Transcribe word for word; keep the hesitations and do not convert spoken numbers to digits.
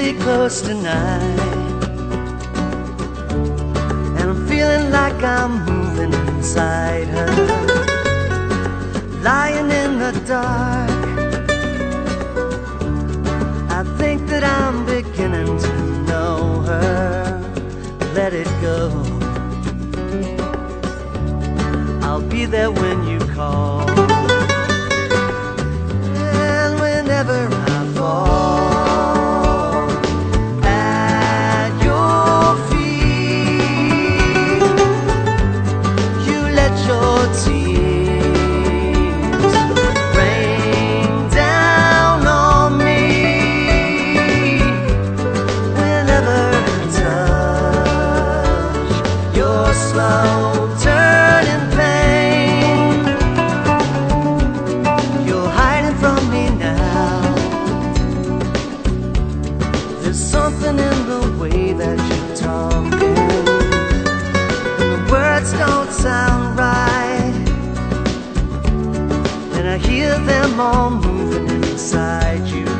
pretty close tonight, and I'm feeling like I'm moving inside her, lying in the dark. I think that I'm beginning to know her. Let it go, I'll be there when you call. And whenever I fall at your feet, you let your tears rain down on me. Whenever I touch your slow turning pain, you're hiding from me now. There's something in the way that you're talking, the words don't sound right, and I hear them all moving inside you.